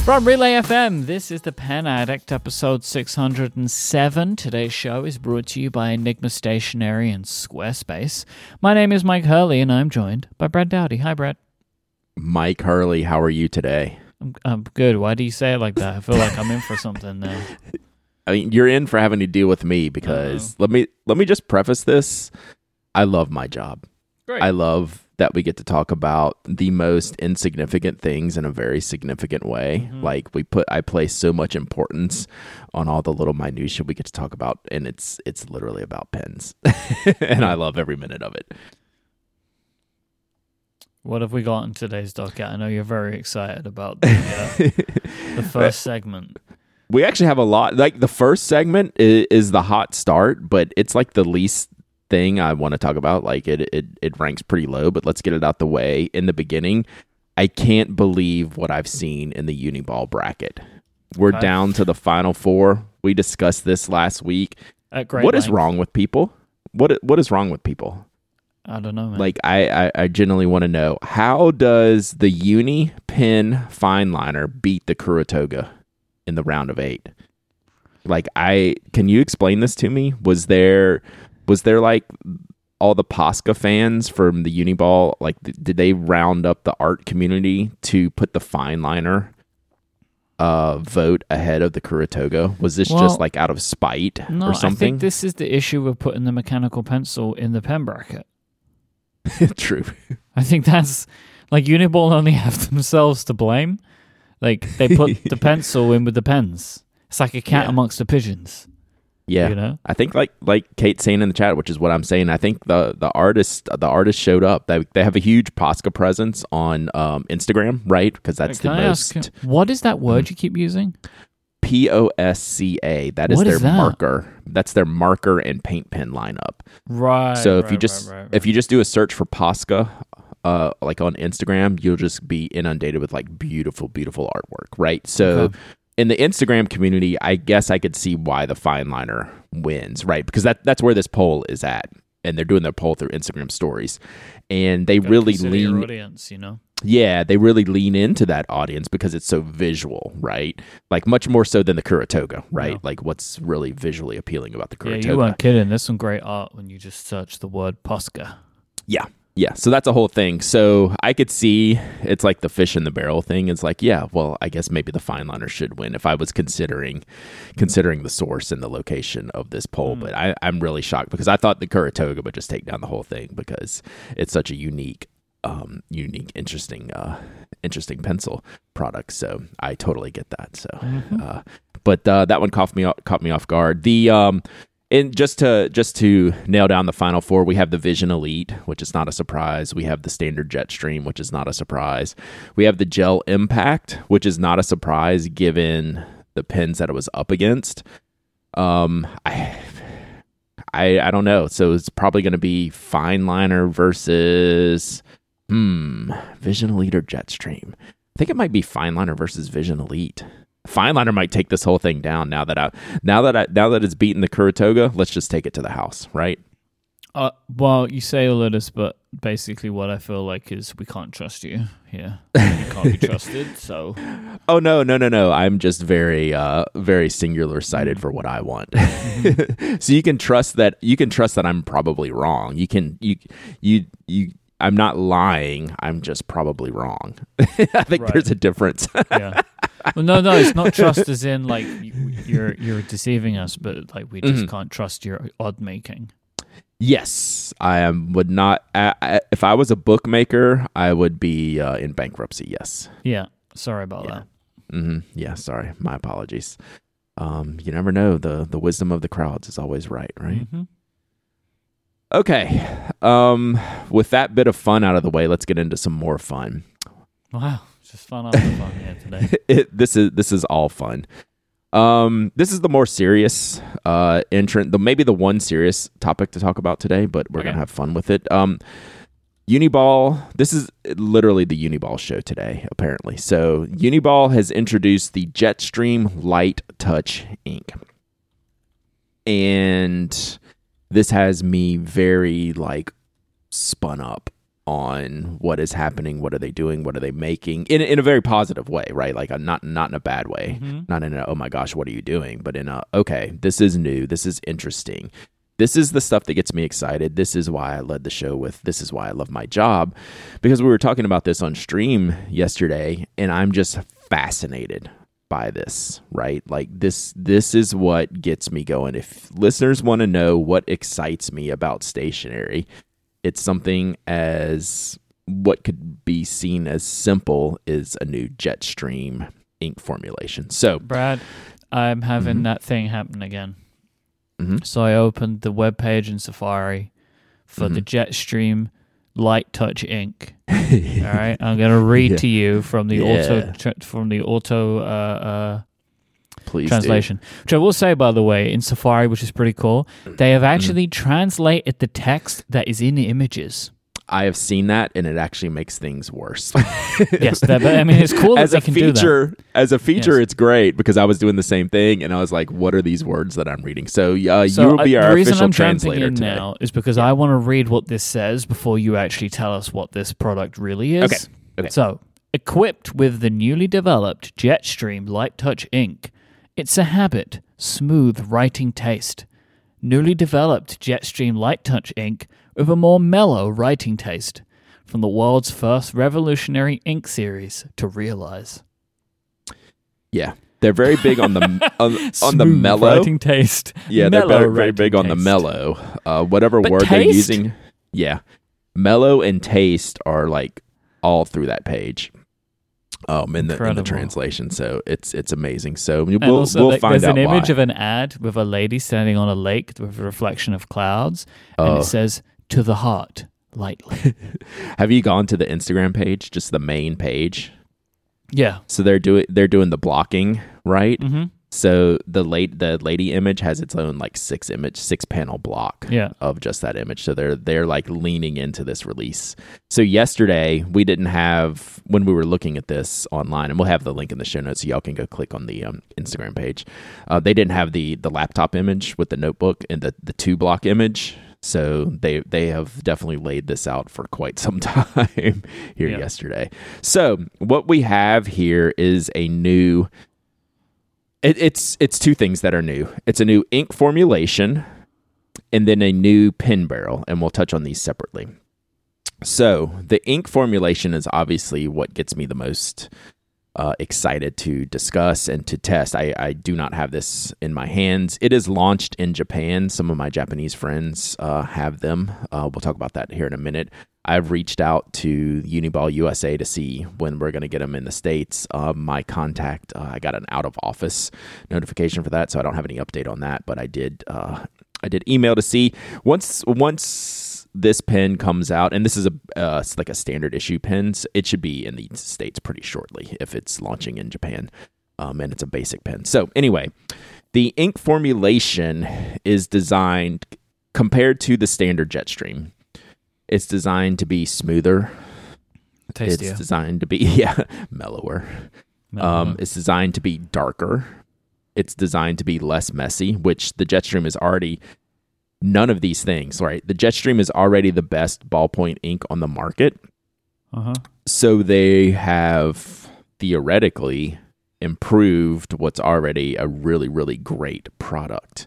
From Relay FM, this is The Pen Addict, episode 607. Today's show is brought to you by Enigma Stationery and Squarespace. My name is Mike Hurley, and I'm joined by Brad Dowdy. Hi, Brad. Mike Hurley, how are you today? I'm good. Why do you say it like that? I feel like I'm in for something now. I mean, you're in for having to deal with me because let me just preface this. I love my job. Great. I love that we get to talk about the most insignificant things in a very significant way. Mm-hmm. Like I place so much importance on all the little minutiae we get to talk about, and it's literally about pens. And I love every minute of it. What have we got in today's docket? I know you're very excited about the first segment. We actually have a lot. Like the first segment is the hot start, but it's like the least thing I want to talk about. Like it ranks pretty low, but let's get it out the way. In the beginning, I can't believe what I've seen in the Uniball bracket. We're down to the final four. We discussed this last week. What is wrong with people? What is wrong with people? I don't know, man. Like I genuinely want to know, how does the Uni Pen Fine Liner beat the Kuratoga in the round of 8? Like can you explain this to me? Was there like all the Posca fans from the Uniball, like did they round up the art community to put the fine liner vote ahead of the Kuratoga? Was this just like out of spite or something? I think this is the issue with putting the mechanical pencil in the pen bracket. True. I think that's like Uniball only have themselves to blame. Like they put the pencil in with the pens. It's like a cat amongst the pigeons. Yeah, you know? I think like Kate's saying in the chat, which is what I'm saying. I think the artist showed up. They have a huge Posca presence on Instagram, right? Because that's the most. Ask, what is that word you keep using? POSCA. That is their marker. That's their marker and paint pen lineup. Right. So if you just do a search for Posca, like on Instagram, you'll just be inundated with like beautiful, beautiful artwork, right? So. Okay. In the Instagram community, I guess I could see why the fine liner wins, right? Because that's where this poll is at, and they're doing their poll through Instagram stories, and they really lean your audience, you know. Yeah, they really lean into that audience because it's so visual, right? Like much more so than the Kuratoga, right? Yeah. Like what's really visually appealing about the Kuratoga? Yeah, you weren't kidding. There's some great art when you just search the word Posca. Yeah. Yeah, so that's a whole thing. So I could see it's like the fish in the barrel thing. It's like, yeah, well, I guess maybe the fine liner should win if I was considering the source and the location of this poll. But I'm really shocked because I thought the Kuratoga would just take down the whole thing because it's such a unique, interesting pencil product. So I totally get that. So, but that one caught me off guard. And just to nail down the final four, we have the Vision Elite, which is not a surprise. We have the Standard Jetstream, which is not a surprise. We have the Gel Impact, which is not a surprise given the pens that it was up against. I don't know. So it's probably going to be Fine Liner versus Vision Elite or Jetstream. I think it might be Fine Liner versus Vision Elite. Fine liner might take this whole thing down now that it's beaten the Kuratoga. Let's just take it to the house, right? Well, you say all of this, but basically what I feel like is we can't trust you here. You can't be trusted, so. Oh no! I'm just very, very singular sighted for what I want. So you can trust that. You can trust that I'm probably wrong. I'm not lying. I'm just probably wrong. I think there's a difference. Yeah. Well, no, it's not trust as in like you're deceiving us, but like we just can't trust your odd making. Yes, would not. If I was a bookmaker, I would be in bankruptcy. Yes. Yeah. Sorry about that. Mm-hmm. Yeah. Sorry. My apologies. You never know. The wisdom of the crowds is always right. Mm-hmm. Okay. With that bit of fun out of the way, let's get into some more fun. Wow. Just fun after fun here today. This is all fun. This is the more serious maybe the one serious topic to talk about today, but we're gonna have fun with it. Uniball, this is literally the Uniball show today, apparently. So Uniball has introduced the Jetstream Light Touch ink. And this has me very spun up on what is happening, what are they doing, what are they making, in a very positive way, right? Like not in a bad way, not in a, oh my gosh, what are you doing? But in a, okay, this is new, this is interesting. This is the stuff that gets me excited. This is why I led the show with, this is why I love my job. Because we were talking about this on stream yesterday, and I'm just fascinated by this, right? Like this is what gets me going. If listeners want to know what excites me about stationery, it's something as what could be seen as simple as a new Jetstream ink formulation. So, Brad, I'm having that thing happen again. So I opened the web page in Safari for the Jetstream Light Touch ink. All right, I'm going to read to you from the auto Please translation, which I will say, by the way, in Safari, which is pretty cool, they have actually translated the text that is in the images. I have seen that, and it actually makes things worse. Yes, but I mean, it's cool that they can do that. As a feature, it's great because I was doing the same thing, and I was like, "What are these words that I'm reading?" So you will be our official translator today. Now is because I want to read what this says before you actually tell us what this product really is. Okay. So, equipped with the newly developed Jetstream Light Touch ink, it's a habit, smooth writing taste. Newly developed Jetstream Light Touch ink with a more mellow writing taste, from the world's first revolutionary ink series to Realize. Yeah, they're very big on the on the mellow writing taste. Yeah, they're very big on the mellow. Whatever word they're using. Yeah, mellow and taste are like all through that page. In the translation, so it's amazing. So we'll find out. There's an image of an ad with a lady standing on a lake with a reflection of clouds, and it says, "To the heart, lightly." Have you gone to the Instagram page, just the main page? Yeah. So they're doing the blocking, right? Mm-hmm. So the lady image has its own like six panel block of just that image. So they're like leaning into this release. So yesterday we didn't have, when we were looking at this online, and we'll have the link in the show notes so y'all can go click on the Instagram page. They didn't have the laptop image with the notebook and the 2-block image. So they have definitely laid this out for quite some time here yesterday. So what we have here is a new. It's two things that are new. It's a new ink formulation and then a new pen barrel, and we'll touch on these separately. So the ink formulation is obviously what gets me the most excited to discuss and to test. I do not have this in my hands. It is launched in Japan. Some of my Japanese friends have them. We'll talk about that here in a minute. I've reached out to Uniball USA to see when we're going to get them in the States. My contact, I got an out of office notification for that, so I don't have any update on that. But I did email to see once this pen comes out, and this is like a standard issue pen. It should be in the States pretty shortly if it's launching in Japan, and it's a basic pen. So anyway, the ink formulation is designed compared to the standard Jetstream. It's designed to be smoother. Tastier. It's designed to be mellower. It's designed to be darker. It's designed to be less messy, which the Jetstream is already none of these things, right? The Jetstream is already the best ballpoint ink on the market. So they have theoretically improved what's already a really, really great product.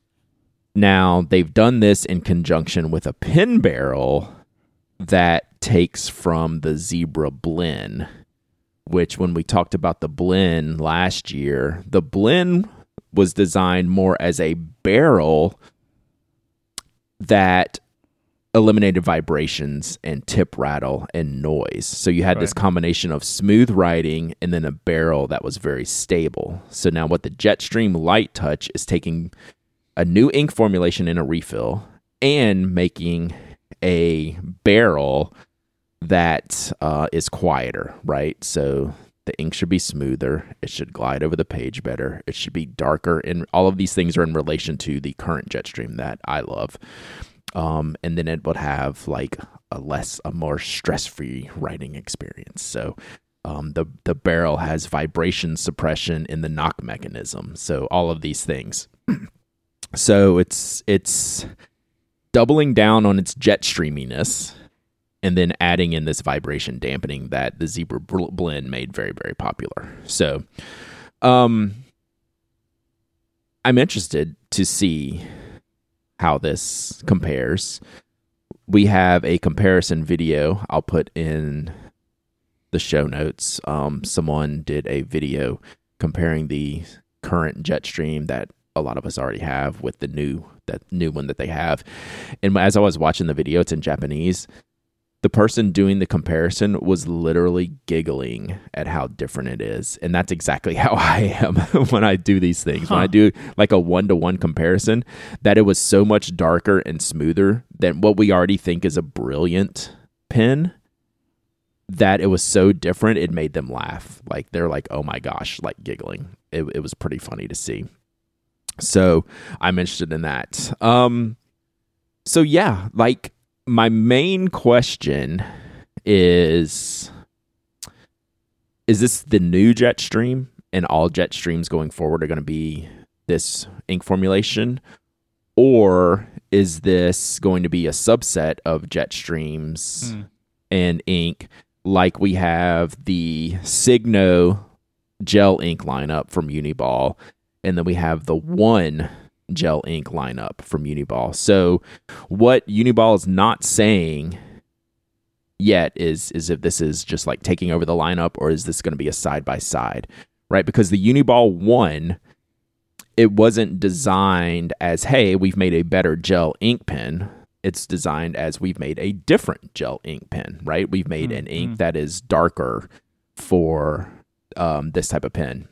Now, they've done this in conjunction with a pen barrel that takes from the Zebra Blend, which when we talked about the Blend last year, the Blend was designed more as a barrel that eliminated vibrations and tip rattle and noise. So you had this combination of smooth writing and then a barrel that was very stable. So now what the Jetstream Light Touch is taking a new ink formulation in a refill and making a barrel that is quieter, right? So the ink should be smoother. It should glide over the page better. It should be darker. And all of these things are in relation to the current Jetstream that I love. And then it would have like a more stress-free writing experience. So the barrel has vibration suppression in the knock mechanism. So all of these things. So it's doubling down on its Jetstreaminess and then adding in this vibration dampening that the Zebra blend made very, very popular. So I'm interested to see how this compares. We have a comparison video I'll put in the show notes. Someone did a video comparing the current Jetstream that a lot of us already have with the new one that they have. And as I was watching the video, it's in Japanese. The person doing the comparison was literally giggling at how different it is. And that's exactly how I am when I do these things. When I do like a 1-to-1 comparison, that it was so much darker and smoother than what we already think is a brilliant pen, that it was so different, it made them laugh. Like, they're like, oh my gosh, like giggling. It was pretty funny to see. So I'm interested in that. So yeah, like, my main question is this the new Jetstream, and all Jetstreams going forward are going to be this ink formulation? Or is this going to be a subset of Jetstreams and ink, like we have the Signo gel ink lineup from Uniball, and then we have the One gel ink lineup from Uniball. So what Uniball is not saying yet is if this is just like taking over the lineup, or is this going to be a side-by-side, right? Because the Uniball One, it wasn't designed as, hey, we've made a better gel ink pen. It's designed as, we've made a different gel ink pen, right? We've made an ink that is darker for this type of pen.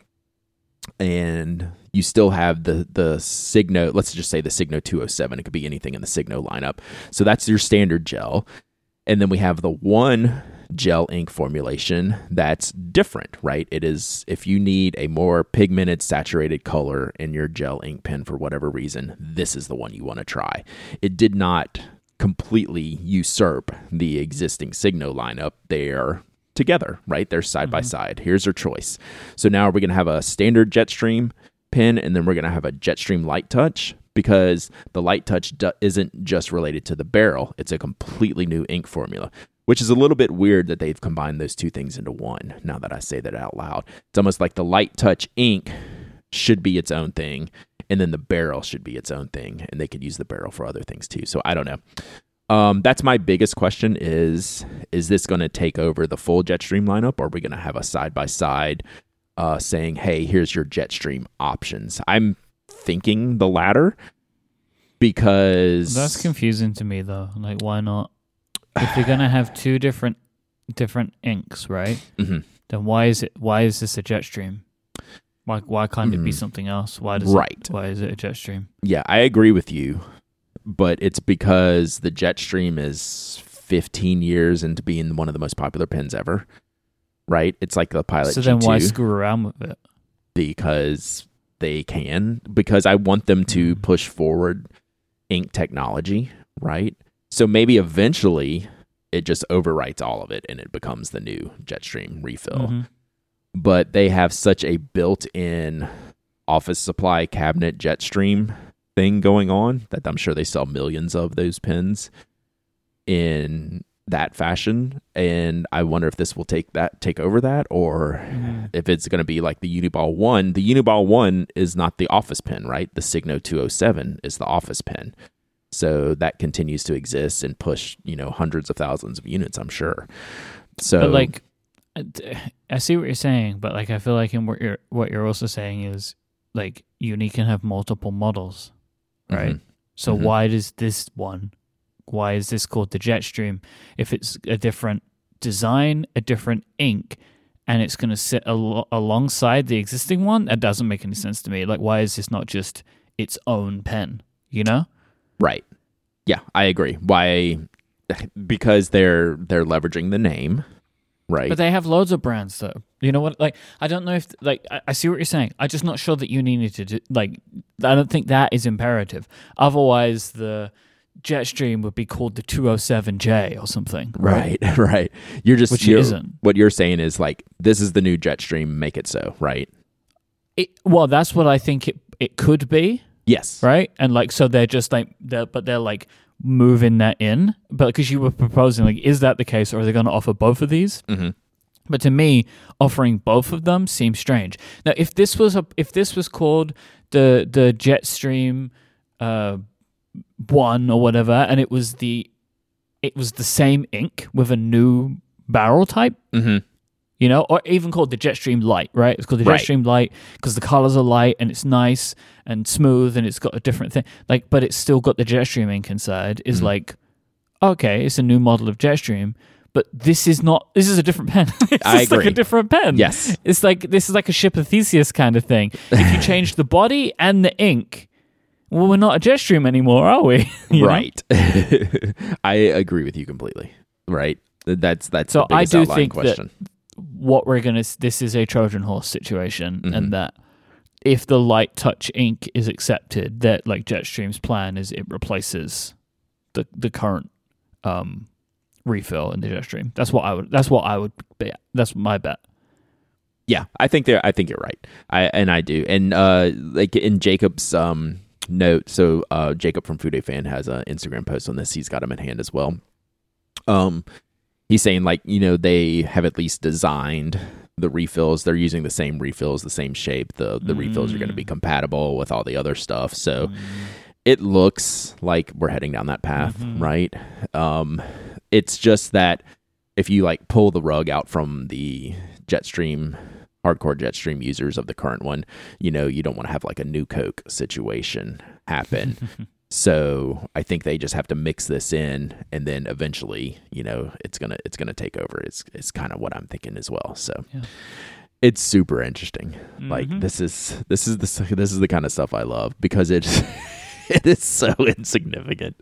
And you still have the Signo, let's just say the Signo 207. It could be anything in the Signo lineup. So that's your standard gel. And then we have the One gel ink formulation that's different, right? It is, if you need a more pigmented, saturated color in your gel ink pen for whatever reason, this is the one you want to try. It did not completely usurp the existing Signo lineup. They're together, right? They're side by side. Here's our choice. So now we're going to have a standard Jetstream pen, and then we're going to have a Jetstream Light Touch, because the Light Touch isn't just related to the barrel. It's a completely new ink formula, which is a little bit weird that they've combined those two things into one, now that I say that out loud. It's almost like the Light Touch ink should be its own thing, and then the barrel should be its own thing, and they could use the barrel for other things too. So I don't know. That's my biggest question is this going to take over the full Jetstream lineup, or are we going to have a side-by-side saying, hey, here's your Jetstream options? I'm thinking the latter, because... That's confusing to me, though. Like, why not? If you're going to have two different inks, right? Then why is this a Jetstream? Why can't it be something else? Why is it a Jetstream? Yeah, I agree with you. But it's because the Jetstream is 15 years into being one of the most popular pens ever, right? It's like the Pilot G2. So then why screw around with it? Because they can. Because I want them to push forward ink technology, right? So maybe eventually it just overwrites all of it and it becomes the new Jetstream refill. But they have such a built-in office supply cabinet Jetstream thing going on that I'm sure they sell millions of those pens in that fashion, and I wonder if this will take over that, or if it's going to be like the Uniball One. The Uniball One is not the office pen, right? The Signo 207 is the office pen, so that continues to exist and push, hundreds of thousands of units, I'm sure. So, but like, I see what you're saying, but like, I feel like in what you're also saying is like, Uni can have multiple models. Right. So why is this called the Jetstream if it's a different design, a different ink, and it's going to sit alongside the existing one? That doesn't make any sense to me. Like, why is this not just its own pen? Right. Yeah, I agree. Why? Because they're leveraging the name. Right. But they have loads of brands, though. You know what? Like, I don't know if, like, I see what you're saying. I'm just not sure that you need to do, like, I don't think that is imperative. Otherwise, the Jetstream would be called the 207J or something. Right. Which isn't. What you're saying is, like, this is the new Jetstream, make it so, right? Well, that's what I think it could be. Yes. Right? And, like, so they're just, like, they're like, moving that in, but because you were proposing, like, is that the case, or are they going to offer both of these? Mm-hmm. But to me, offering both of them seems strange. Now, if this was called the Jetstream 1 or whatever, and it was the same ink with a new barrel type, you know, or even called the Jetstream Light, right? It's called the Jetstream Light because the colors are light and it's nice and smooth and it's got a different thing. Like, but it's still got the Jetstream ink inside. Is like, okay, it's a new model of Jetstream. But this is not. This is a different pen. I agree. Like a different pen. Yes, it's like this is like a Ship of Theseus kind of thing. If you change the body and the ink, well, we're not a Jetstream anymore, are we? Right. I agree with you completely. Right. That's so the biggest I do outlying think question. That what we're gonna. This is a Trojan horse situation, and that if the light touch ink is accepted, that like Jetstream's plan is it replaces the current. Refill in the Jetstream. That's what I would bet. That's my bet. Yeah, I think you're right. I do. And like in Jacob's note, so Jacob from Fude Fan has an Instagram post on this. He's got them in hand as well. He's saying, like, you know, they have at least designed the refills. They're using the same refills, the same shape. The refills are going to be compatible with all the other stuff. So it looks like we're heading down that path, right? It's just that if you like pull the rug out from the hardcore Jetstream users of the current one, you know, you don't want to have like a new Coke situation happen. So I think they just have to mix this in, and then eventually, you know, it's gonna take over. It's kind of what I'm thinking as well. So it's super interesting. Like this is the kind of stuff I love because it's. It is so insignificant.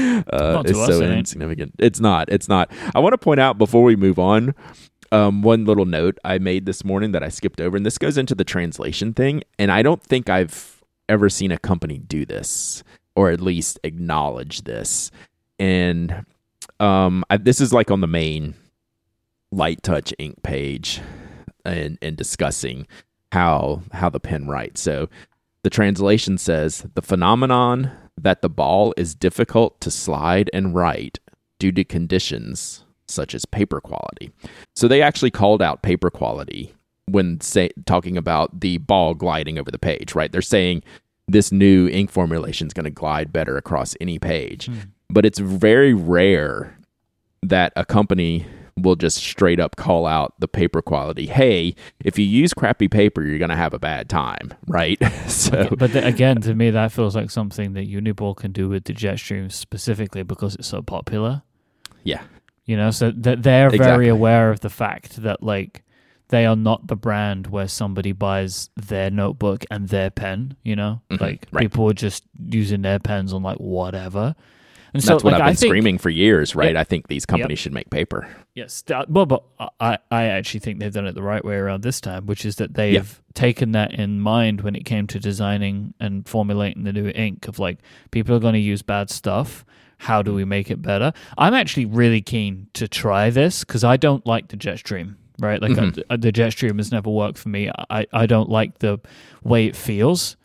Insignificant. It's not. I want to point out before we move on, one little note I made this morning that I skipped over, and this goes into the translation thing. And I don't think I've ever seen a company do this, or at least acknowledge this. And this is like on the main Light Touch Ink page, and discussing how the pen writes. So. The translation says, the phenomenon that the ball is difficult to slide and write due to conditions such as paper quality. So they actually called out paper quality when talking about the ball gliding over the page, right? They're saying this new ink formulation is going to glide better across any page. But it's very rare that a company will just straight up call out the paper quality. Hey, if you use crappy paper, you're going to have a bad time, right? So, but again, to me, that feels like something that Uniball can do with the Jetstream specifically because it's so popular. Yeah. You know, so that they're very aware of the fact that, like, they are not the brand where somebody buys their notebook and their pen, you know? Like, people are just using their pens on, like, whatever. And that's what I've been screaming for years, right? I think these companies should make paper. Yes. Well, but I actually think they've done it the right way around this time, which is that they've taken that in mind when it came to designing and formulating the new ink of, like, people are going to use bad stuff. How do we make it better? I'm actually really keen to try this because I don't like the Jetstream, right? Like the Jetstream has never worked for me. I don't like the way it feels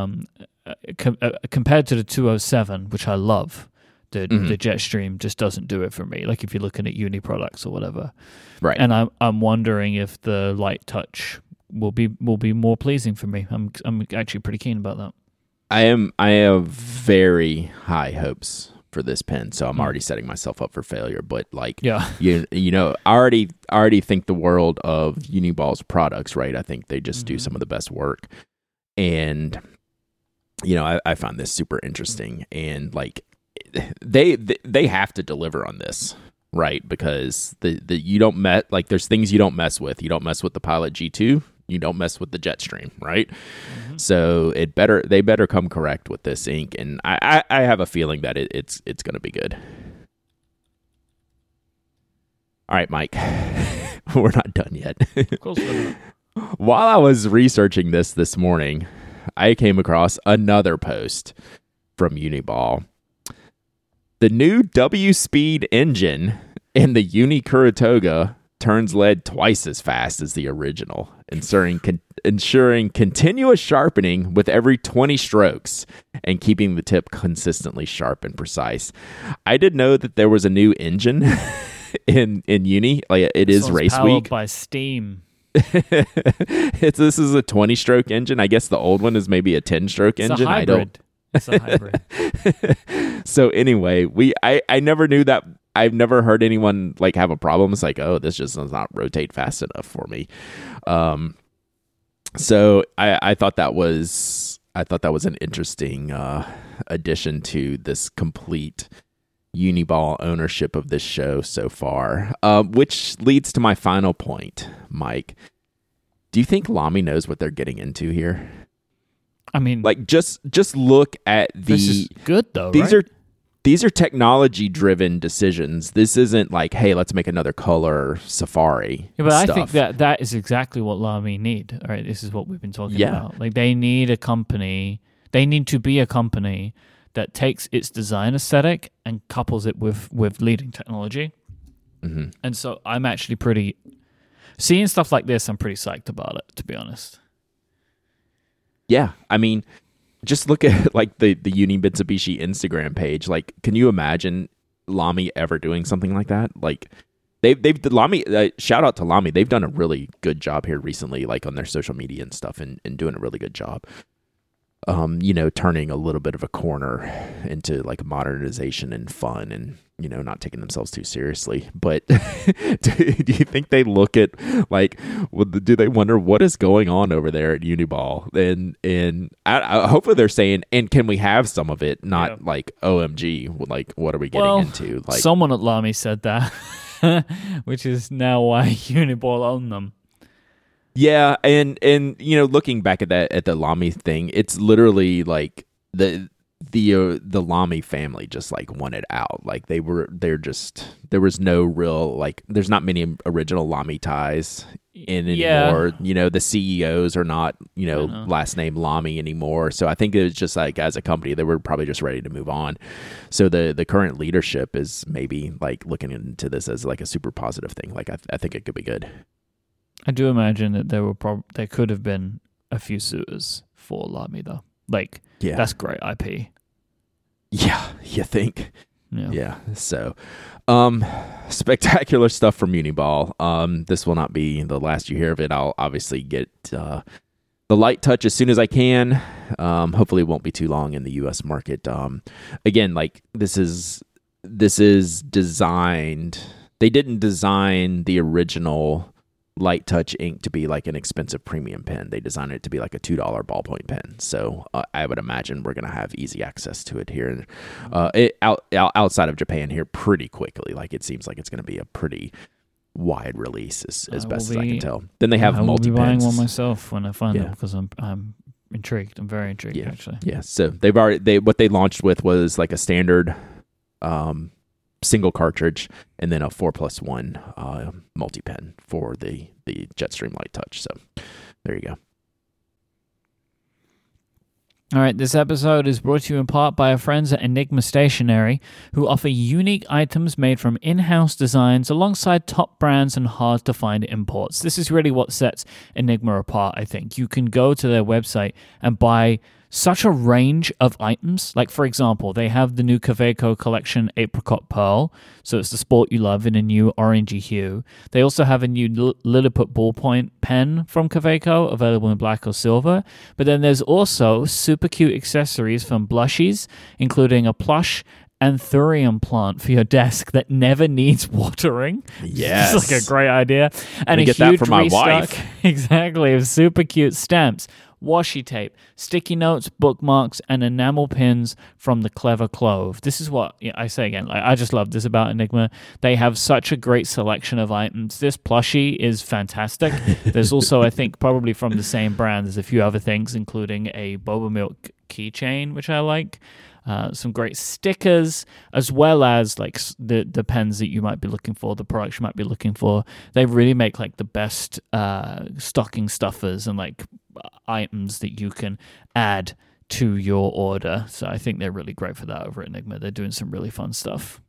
compared to the 207, which I love. The Jetstream just doesn't do it for me. Like if you're looking at uni products or whatever, right? And I'm wondering if the Light Touch will be more pleasing for me. I'm actually pretty keen about that. I have very high hopes for this pen, so I'm already setting myself up for failure. But like, you know, I already think the world of Uniball's products, right? I think they just do some of the best work, and you know, I find this super interesting, and like. They have to deliver on this, right? Because you don't there's things you don't mess with. You don't mess with the Pilot G2. You don't mess with the Jetstream, right? So they better come correct with this ink, and I have a feeling that it's going to be good. All right, Mike, we're not done yet. While I was researching this morning, I came across another post from Uniball. The new W Speed engine in the Uni Kuratoga turns lead twice as fast as the original, ensuring continuous sharpening with every 20 strokes and keeping the tip consistently sharp and precise. I did know that there was a new engine in Uni. Like, it is race powered week by steam. This is a 20-stroke engine. I guess the old one is maybe a 10-stroke engine. It's a hybrid. So anyway, I never knew that. I've never heard anyone like have a problem. It's like, oh, this just does not rotate fast enough for me. So I thought that was an interesting addition to this complete Uniball ownership of this show so far. Which leads to my final point, Mike. Do you think Lamy knows what they're getting into here? I mean, like just look at this is good though. These are technology-driven decisions. This isn't like, hey, let's make another color Safari. Yeah, but stuff. I think that is exactly what Lamy need. All right, this is what we've been talking about. Like, they need a company. They need to be a company that takes its design aesthetic and couples it with leading technology. Mm-hmm. And so I'm actually seeing stuff like this. I'm pretty psyched about it, to be honest. Yeah, I mean, just look at like the Uni Mitsubishi Instagram page. Like, can you imagine Lamy ever doing something like that? Like, Lamy. Shout out to Lamy. They've done a really good job here recently, like on their social media and stuff, and doing a really good job. Turning a little bit of a corner into like modernization and fun, and not taking themselves too seriously. But do you think they look at like, do they wonder what is going on over there at Uniball? And hopefully they're saying, and can we have some of it? Not like, OMG, like what are we getting into? Like, someone at Lamy said that, which is now why Uniball own them. Yeah, and looking back at the Lamy thing, it's literally like the Lamy family just like wanted out. Like there was no real, like, there's not many original Lamy ties in anymore. The CEOs are not last name Lamy anymore. So I think it was just like, as a company, they were probably just ready to move on. So the current leadership is maybe like looking into this as like a super positive thing. Like I think it could be good. I do imagine that there could have been a few suitors for Lamy though. Like, that's great IP. Yeah, you think? Yeah. So, spectacular stuff from Uniball. This will not be the last you hear of it. I'll obviously get the light touch as soon as I can. Hopefully, it won't be too long in the U.S. market. Again, like this is designed. They didn't design the original Light Touch ink to be like an expensive premium pen. They designed it to be like a $2 ballpoint pen. So I would imagine we're going to have easy access to it here, outside of Japan here pretty quickly. Like, it seems like it's going to be a pretty wide release as best as I can tell. Then they have multi-pens. I will be buying one myself when I find them, because I'm intrigued. I'm very intrigued, actually. Yeah. So what they launched with was like a standard single cartridge, and then a 4+1 multi-pen for the Jetstream Light Touch. So there you go. All right, this episode is brought to you in part by our friends at Enigma Stationery, who offer unique items made from in-house designs alongside top brands and hard-to-find imports. This is really what sets Enigma apart, I think. You can go to their website and buy such a range of items. Like, for example, they have the new Kaweco collection Apricot Pearl, so it's the sport you love in a new orangey hue. They also have a new Lilliput ballpoint pen from Kaweco, available in black or silver. But then there's also super cute accessories from Blushies, including a plush anthurium plant for your desk that never needs watering. Yes. It's like a great idea. And a get huge that for my restock, wife. Exactly, of super cute stamps, washi tape, sticky notes, bookmarks, and enamel pins from the Clever Clove. This is what I say again. Like, I just love this about Enigma. They have such a great selection of items. This plushie is fantastic. There's also, I think, probably from the same brand, there's a few other things, including a Boba Milk keychain, which I like. Some great stickers, as well as like the pens that you might be looking for, the products you might be looking for. They really make like the best stocking stuffers and like items that you can add to your order. So I think they're really great for that over at Enigma. They're doing some really fun stuff.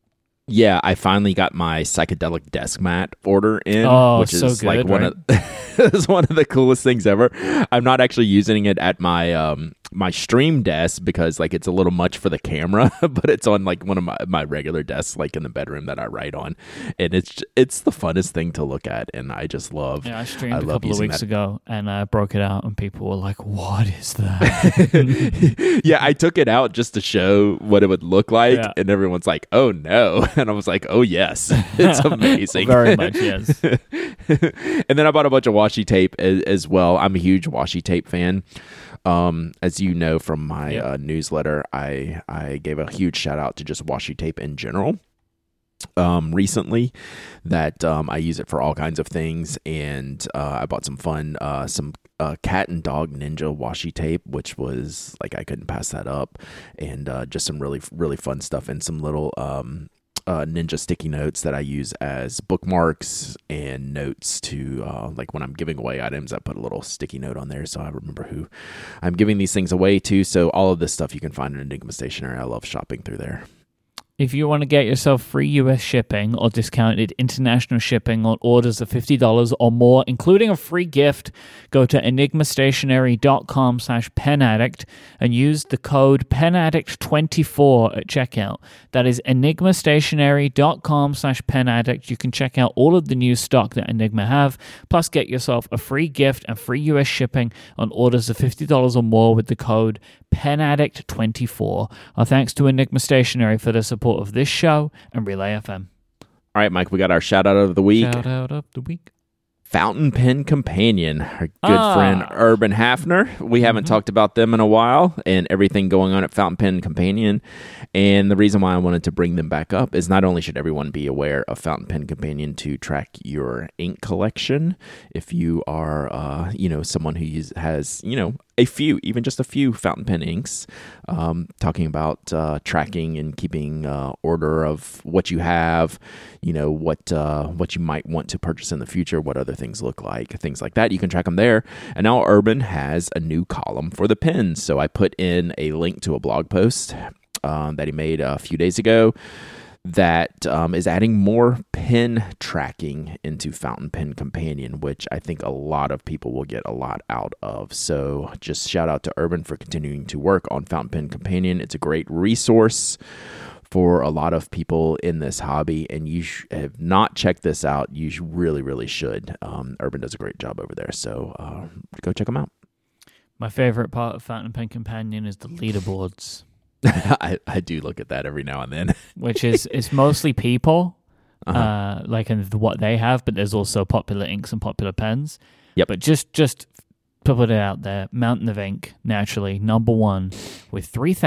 Yeah, I finally got my psychedelic desk mat order in, which is so good, like one right? of is one of the coolest things ever. I'm not actually using it at my my stream desk because like it's a little much for the camera, but it's on like one of my regular desks, like in the bedroom that I write on, and it's the funnest thing to look at, and I just love. Yeah, I streamed a couple of weeks ago, and I broke it out, and people were like, "What is that?" Yeah, I took it out just to show what it would look like, and everyone's like, "Oh no," and I was like, "Oh yes, it's amazing." Very much, yes. And then I bought a bunch of washi tape as well. I'm a huge washi tape fan. As you know from my newsletter, I gave a huge shout out to just washi tape in general. Recently, that I use it for all kinds of things, and I bought some cat and dog ninja washi tape, which was like I couldn't pass that up, and just some really really fun stuff, and some little ninja sticky notes that I use as bookmarks and notes to like when I'm giving away items, I put a little sticky note on there so I remember who I'm giving these things away to. So all of this stuff you can find in Enigma Stationery. I love shopping through there. If you want to get yourself free US shipping or discounted international shipping on orders of $50 or more, including a free gift, go to enigmastationery.com/penaddict and use the code penaddict24 at checkout. That is enigmastationery.com/penaddict. You can check out all of the new stock that Enigma have, plus get yourself a free gift and free US shipping on orders of $50 or more with the code penaddict24. Our thanks to Enigma Stationery for the support of this show and Relay FM. All right, Mike, we got our shout out of the week. Shout out of the week. Fountain Pen Companion, our good friend Urban Hafner. We haven't talked about them in a while and everything going on at Fountain Pen Companion. And the reason why I wanted to bring them back up is not only should everyone be aware of Fountain Pen Companion to track your ink collection, if you are, someone who has, even just a few fountain pen inks, talking about tracking and keeping order of what you have, what you might want to purchase in the future, what other things look like, things like that. You can track them there. And now Urban has a new column for the pens. So I put in a link to a blog post that he made a few days ago that is adding more pen tracking into Fountain Pen Companion, which I think a lot of people will get a lot out of. So just shout out to Urban for continuing to work on Fountain Pen Companion. It's a great resource for a lot of people in this hobby, and you have not checked this out, you really, really should. Urban does a great job over there, so go check them out. My favorite part of Fountain Pen Companion is the leaderboards. I do look at that every now and then. Which is it's mostly people, like in what they have, but there's also popular inks and popular pens. Yep. But just to put it out there, Mountain of Ink, naturally, number one, with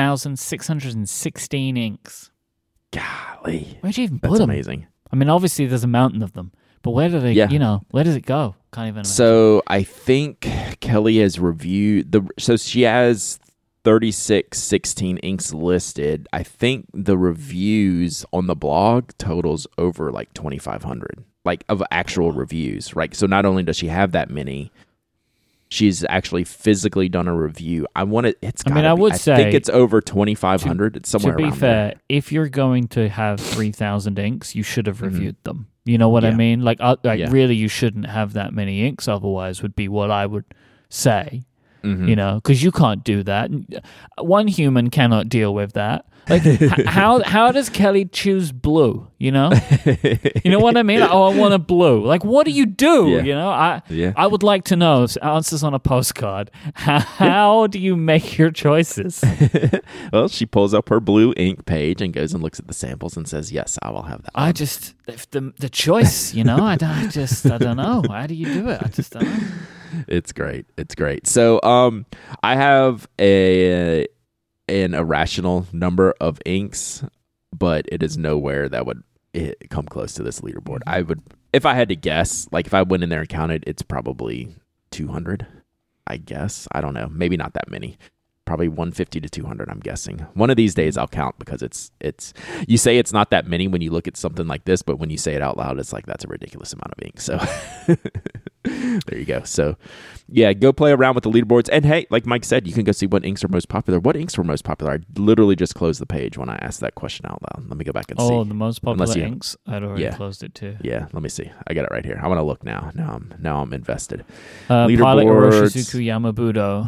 3,616 inks. Golly. Where'd you even put That's them? amazing. I mean, obviously there's a mountain of them, but where do they, where does it go? Can't even imagine. So I think Kelly has reviewed so she has 3616 inks listed. I think the reviews on the blog totals over like 2,500, like of actual reviews, right? So not only does she have that many, she's actually physically done a review. I think it's over 2,500. It's somewhere around there. To be fair, if you're going to have 3,000 inks, you should have reviewed them. You know what I mean? Like really, you shouldn't have that many inks. Otherwise, would be what I would say. Because you can't do that. One human cannot deal with that. Like, how does Kelly choose blue? You know what I mean? Oh, I want a blue. Like, what do you do? I would like to know. Answers on a postcard. How do you make your choices? Well, she pulls up her blue ink page and goes and looks at the samples and says, "Yes, I will have that." If the choice, I don't know. How do you do it? I just don't know. It's great. So I have an irrational number of inks, but it is nowhere that would come close to this leaderboard. I would, if I had to guess, like if I went in there and counted, it's probably 200, I guess. I don't know. Maybe not that many. Probably 150 to 200, I'm guessing. One of these days I'll count, because it's you say it's not that many when you look at something like this, but when you say it out loud, it's like that's a ridiculous amount of ink. So There you go. So, yeah, go play around with the leaderboards. And hey, like Mike said, you can go see what inks are most popular. What inks were most popular? I literally just closed the page when I asked that question out loud. Let me go back and see. Oh, the most popular inks? I'd already closed it too. Yeah, let me see. I got it right here. I want to look now. Now I'm invested. Pilot Oroshizuku Yamabudo.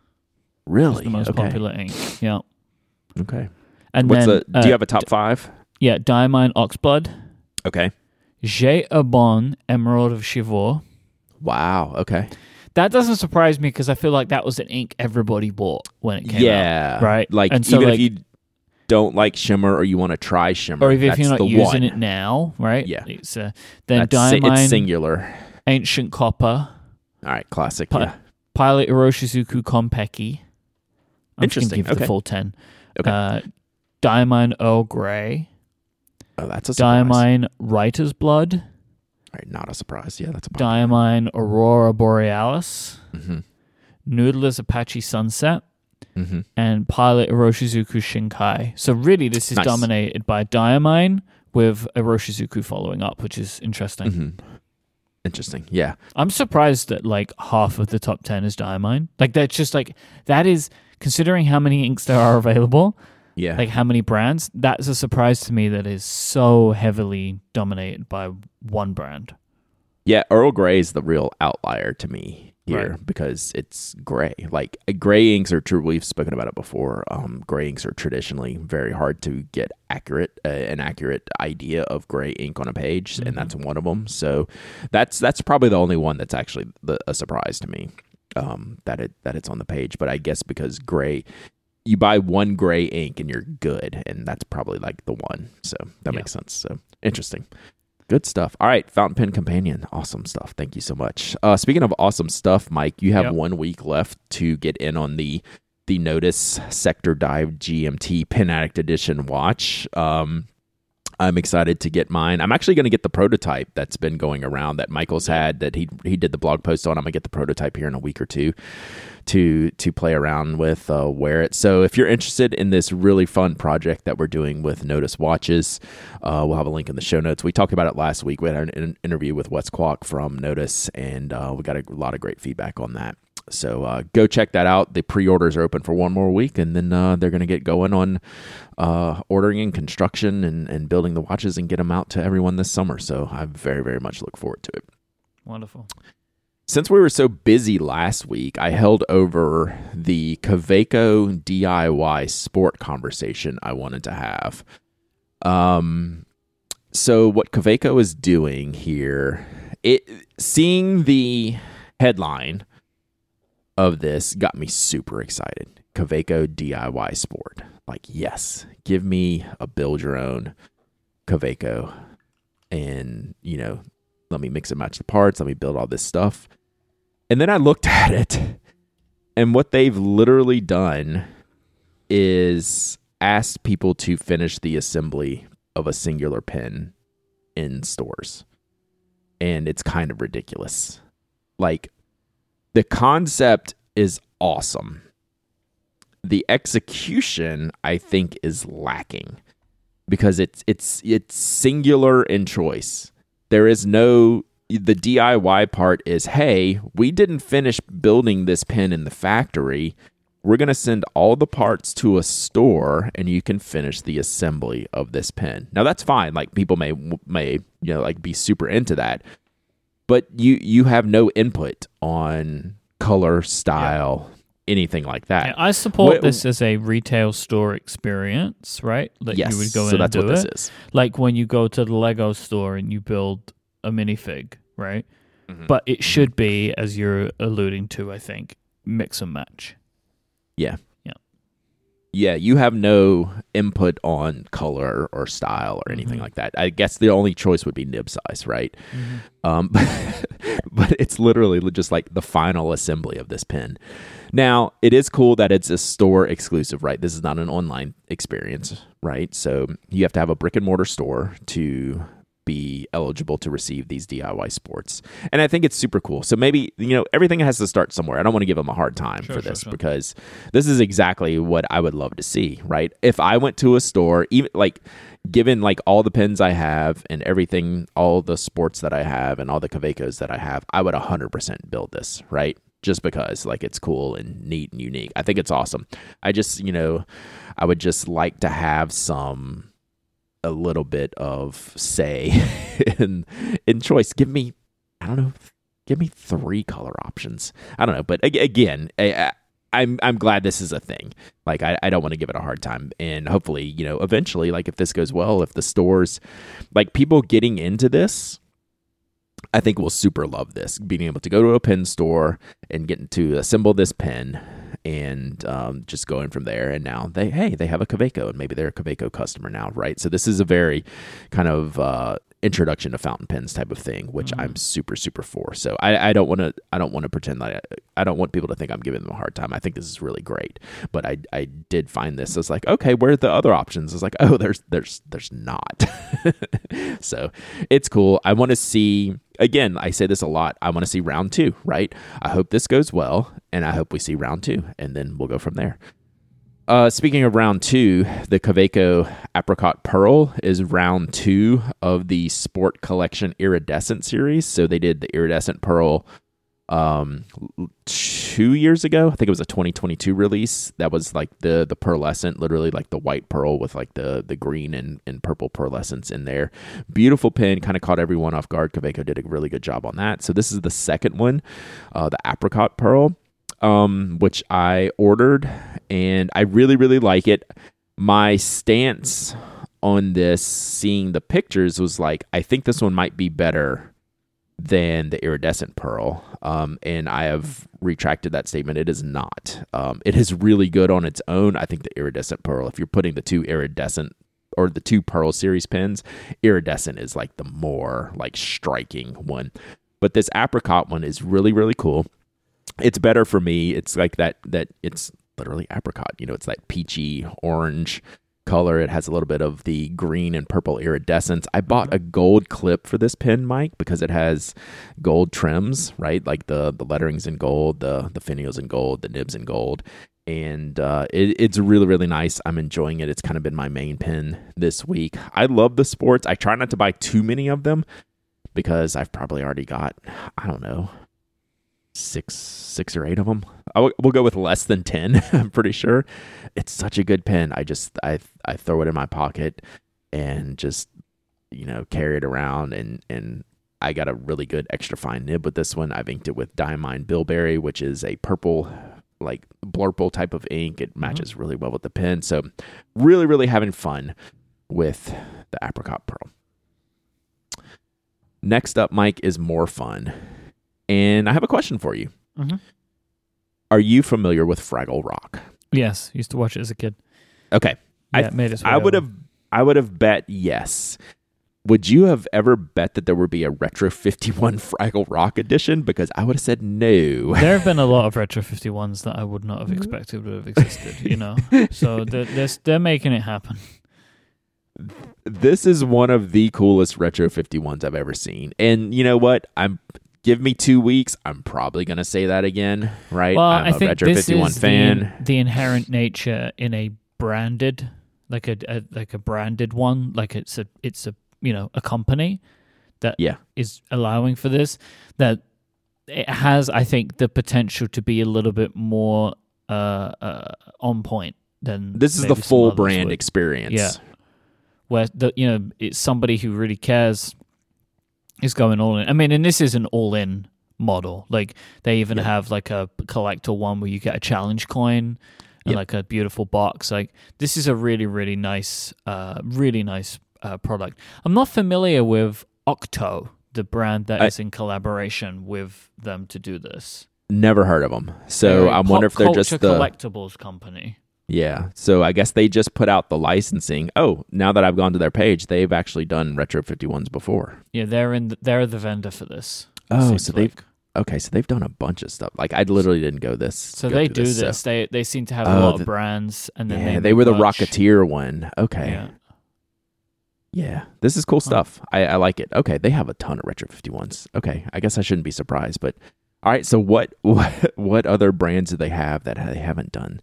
Really? The most popular ink. Yeah. Okay. And do then, you have a top 5? Yeah, Diamine Oxblood. Okay. Jay Abon Emerald of Chivor. Wow. Okay. That doesn't surprise me because I feel like that was an ink everybody bought when it came out. Right? Like, and so even if you don't like Shimmer or you want to try Shimmer, or even if you're not using it now, right? Yeah. It's, then Diamine. It's singular. Ancient Copper. All right. Classic. Pilot Oroshizuku Konpeki. I'm just going to give it the full 10. Okay. Diamine Earl Grey. Oh, that's a surprise. Diamine Writer's Blood. All right, not a surprise. Yeah, that's a Diamine Aurora Borealis. Mm-hmm. Noodler's Apache Sunset. Mm-hmm. And Pilot Oroshizuku Shinkai. So really, this is dominated by Diamine with Oroshizuku following up, which is interesting. Mm-hmm. Interesting, yeah. I'm surprised that like half of the top 10 is Diamine. Like that's just like, that is, considering how many inks there are available, like how many brands, that's a surprise to me that is so heavily dominated by one brand. Yeah, Earl Grey is the real outlier to me here because it's gray. Like gray inks are true. We've spoken about it before. Gray inks are traditionally very hard to get an accurate idea of gray ink on a page, and that's one of them. So that's probably the only one that's actually a surprise to me that it's on the page. But I guess because gray, you buy one gray ink and you're good, and that's probably like the one. So that makes sense. So interesting. Good stuff. All right, Fountain Pen Companion. Awesome stuff. Thank you so much. Speaking of awesome stuff, Mike, you have 1 week left to get in on the Nodus Sector Dive GMT Pen Addict Edition watch. I'm excited to get mine. I'm actually going to get the prototype that's been going around that Michael's had that he did the blog post on. I'm going to get the prototype here in a week or two to play around with, wear it. So if you're interested in this really fun project that we're doing with Nodus watches, we'll have a link in the show notes. We talked about it last week. We had an interview with Wes Kwok from Nodus, and we got a lot of great feedback on that. So go check that out. The pre-orders are open for 1 more week, and then they're going to get going on ordering and construction and building the watches and get them out to everyone this summer. So I very, very much look forward to it. Wonderful. Since we were so busy last week, I held over the Kaweco DIY sport conversation I wanted to have. So what Kaweco is doing here, seeing the headline of this got me super excited. Kaweco DIY sport. Like, yes, give me a build your own Kaweco and, let me mix and match the parts. Let me build all this stuff. And then I looked at it, and what they've literally done is asked people to finish the assembly of a singular pen in stores. And it's kind of ridiculous. Like, the concept is awesome. The execution, I think, is lacking because it's singular in choice. There is the DIY part is, hey, we didn't finish building this pen in the factory. We're going to send all the parts to a store and you can finish the assembly of this pen. Now that's fine. Like, people may like be super into that, but you have no input on color, style, anything like that. Yeah, I support this as a retail store experience, right? Like, yes, you would go in so that's and do what this it. is. Like when you go to the Lego store and you build a minifig, right? Mm-hmm. But it should be, as you're alluding to, I think, mix and match. Yeah. Yeah, you have no input on color or style or anything like that. I guess the only choice would be nib size, right? But it's literally just like the final assembly of this pen. Now, it is cool that it's a store exclusive, right? This is not an online experience, right? So you have to have a brick and mortar store to be eligible to receive these DIY sports. And I think it's super cool. So maybe, everything has to start somewhere. I don't want to give them a hard time for this because this is exactly what I would love to see, right? If I went to a store, even like given like all the pins I have and everything, all the sports that I have and all the Kavekos that I have, I would 100% build this, right? Just because like it's cool and neat and unique. I think it's awesome. I just, I would just like to have a little bit of say in choice. Give me 3 color options. I don't know. But again, I'm glad this is a thing. Like I don't want to give it a hard time. And hopefully, eventually, like if this goes well, if the stores, like people getting into this, I think we'll super love this, being able to go to a pin store and getting to assemble this pin and just going from there. And now they have a Kaweco and maybe they're a Kaweco customer now, right? So this is a very kind of introduction to fountain pens type of thing, which I'm super, super for. So I don't want to pretend that I don't want people to think I'm giving them a hard time. I think this is really great, but I did find this. I was like, okay, where are the other options? I was like, oh, there's not. So it's cool. I want to see, again, I say this a lot. I want to see round 2, right? I hope this goes well and I hope we see round 2 and then we'll go from there. Speaking of round 2, the Kaweco Apricot Pearl is round 2 of the Sport Collection Iridescent series. So they did the Iridescent Pearl 2 years ago. I think it was a 2022 release. That was like the pearlescent, literally like the white pearl with like the green and purple pearlescence in there. Beautiful pin, kind of caught everyone off guard. Kaweco did a really good job on that. So this is the second one, the Apricot Pearl, which I ordered, and I really, really like it. My stance on this, seeing the pictures, was like, I think this one might be better than the Iridescent Pearl, and I have retracted that statement. It is not. It is really good on its own. I think the Iridescent Pearl, if you're putting the 2 iridescent or the 2 Pearl series pins, Iridescent is like the more like striking one. But this Apricot one is really, really cool. It's better for me. It's like that it's literally apricot. It's that peachy orange color. It has a little bit of the green and purple iridescence. I bought a gold clip for this pin, Mike, because it has gold trims, right? Like the lettering's in gold, the finials in gold, the nibs in gold. And it's really, really nice. I'm enjoying it. It's kind of been my main pin this week. I love the sports. I try not to buy too many of them because I've probably already got, I don't know, 6 or 8 of them. We'll go with less than 10. I'm pretty sure. It's such a good pen. I throw it in my pocket and just carry it around, and I got a really good extra fine nib with this one. I've inked it with Diamine Bilberry, which is a purple like blurple type of ink. It matches really well with the pen. So really, really having fun with the Apricot Pearl. Next up, Mike, is more fun. And I have a question for you. Mm-hmm. Are you familiar with Fraggle Rock? Yes, used to watch it as a kid. Okay, Yeah, I would have bet yes. Would you have ever bet that there would be a Retro 51 Fraggle Rock edition? Because I would have said no. There have been a lot of Retro 51s that I would not have expected would have existed. So they're making it happen. This is one of the coolest Retro 51s I've ever seen, and you know what? Give me 2 weeks, I'm probably going to say that again, right? Well, I'm a Retro 51 fan. The inherent nature in a branded, like a branded one, like it's a a company that is allowing for this, that it has, I think, the potential to be a little bit more on point than this is the full brand experience. Yeah, where it's somebody who really cares. Is going all in. I mean, and this is an all-in model. Like they even have like a collector one where you get a challenge coin and like a beautiful box. Like this is a really, really nice product. I'm not familiar with Octo, the brand that is in collaboration with them to do this. Never heard of them. So I wonder if they're just the collectibles company. Yeah, so I guess they just put out the licensing. Oh, now that I've gone to their page, they've actually done Retro 51s before. Yeah, they're the vendor for this. Oh, so they've done a bunch of stuff. Like I literally didn't go this. So they do this. So. They seem to have a lot of brands, and then they were the Rocketeer one. Okay. Yeah, this is cool stuff. I like it. Okay, they have a ton of Retro 51s. Okay, I guess I shouldn't be surprised. But all right, so what other brands do they have that they haven't done?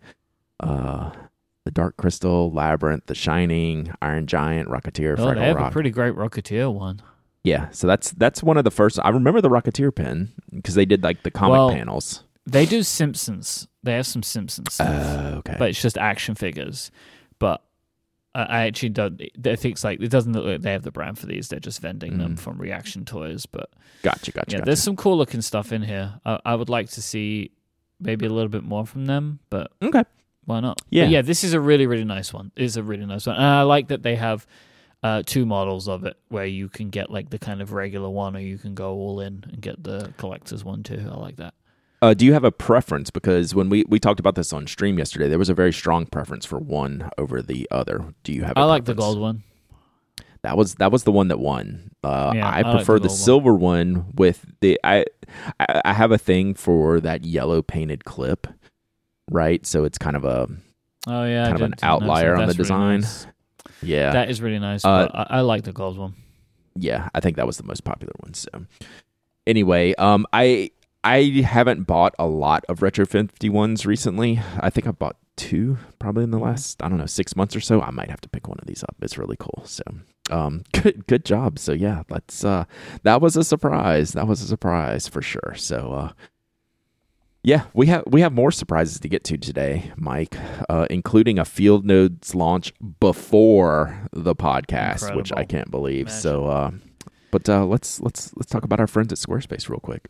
The Dark Crystal, Labyrinth, The Shining, Iron Giant, Rocketeer, Fraggle they have Rock. a pretty great Rocketeer one. Yeah, so that's one of the first. I remember the Rocketeer pen because they did like the comic panels. They do Simpsons. They have some Simpsons stuff. Okay. But it's just action figures. But I actually don't. I think it's like it doesn't look like they have the brand for these. They're just vending them from Reaction Toys. But gotcha. There's some cool looking stuff in here. I would like to see maybe a little bit more from them. But okay, why not? Yeah, but yeah. This is a really really nice one. It is a really nice one, and I like that they have 2 models of it where you can get like the kind of regular one, or you can go all in and get the collector's one too. I like that. Do you have a preference? Because when we talked about this on stream yesterday, there was a very strong preference for one over the other. Do you have a preference? like the gold one. That was the one that won. I prefer like the silver one with the I have a thing for that yellow painted clip, right? So it's kind of a kind of an outlier on the design. Really nice. Yeah, that is really nice. But I like the gold one. Yeah, I think that was the most popular one. So anyway, I haven't bought a lot of Retro 51s recently. I think I bought 2 probably in the last, 6 months or so. I might have to pick one of these up. It's really cool. So, good job. So yeah, that was a surprise. That was a surprise for sure. So, yeah, we have more surprises to get to today, Mike, including a Field Notes launch before the podcast, Incredible. Which I can't believe. Imagine. So, but let's talk about our friends at Squarespace real quick.